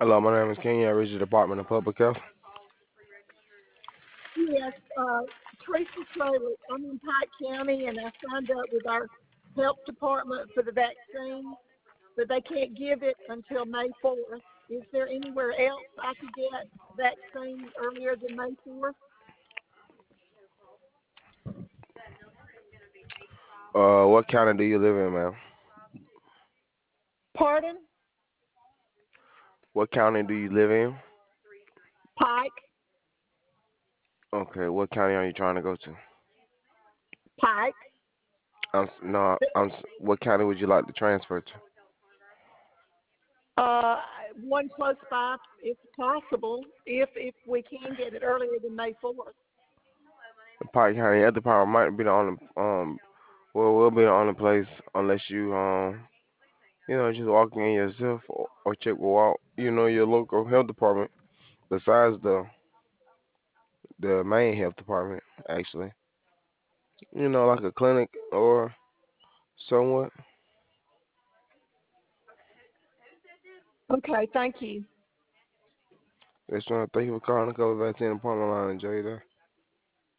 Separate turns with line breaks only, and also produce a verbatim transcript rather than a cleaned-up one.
Hello, my name is Kenya. I reach the Department of Public Health.
Yes, uh, Teresa Traylor. I'm in Pike County, and I signed up with our health department for the vaccine, but they can't give it until May fourth. Is there anywhere else I could get vaccine earlier than May fourth?
Uh, what county do you live in, ma'am?
Pardon?
What county do you live in?
Pike?
Okay, what county are you trying to go to?
Pike?
I'm s- no, I'm. s- What county would you like to transfer to?
Uh, one close by, if possible, if if we can get it earlier than May fourth.
The Pike County Health Department might be the only um. Well, will be the only place unless you um. You know, just walk in yourself or, or check with out. You know, your local health department. Besides the the main health department, actually. You know, like a clinic or somewhat.
Okay, thank you.
Just trying to thank you for calling the COVID vaccine appointment line, Jada.